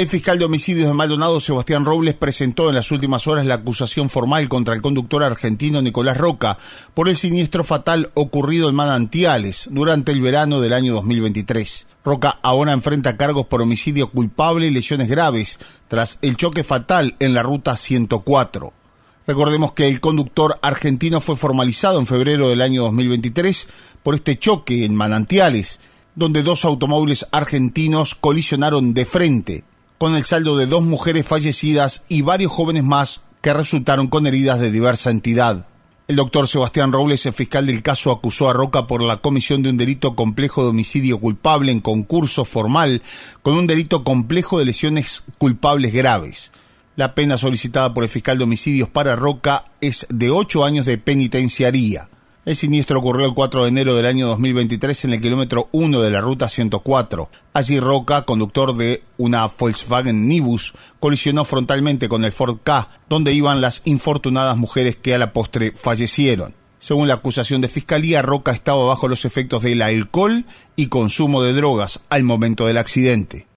El fiscal de homicidios de Maldonado, Sebastián Robles, presentó en las últimas horas la acusación formal contra el conductor argentino Nicolás Roca por el siniestro fatal ocurrido en Manantiales durante el verano del año 2023. Roca ahora enfrenta cargos por homicidio culpable y lesiones graves tras el choque fatal en la ruta 104. Recordemos que el conductor argentino fue formalizado en febrero del año 2023 por este choque en Manantiales, donde dos automóviles argentinos colisionaron de frente, con el saldo de 2 mujeres fallecidas y varios jóvenes más que resultaron con heridas de diversa entidad. El doctor Sebastián Robles, el fiscal del caso, acusó a Roca por la comisión de un delito complejo de homicidio culpable en concurso formal con un delito complejo de lesiones culpables graves. La pena solicitada por el fiscal de homicidios para Roca es de 8 años de penitenciaría. El siniestro ocurrió el 4 de enero del año 2023 en el kilómetro 1 de la ruta 104. Allí Roca, conductor de una Volkswagen Nibus, colisionó frontalmente con el Ford Ka, donde iban las infortunadas mujeres que a la postre fallecieron. Según la acusación de fiscalía, Roca estaba bajo los efectos del alcohol y consumo de drogas al momento del accidente.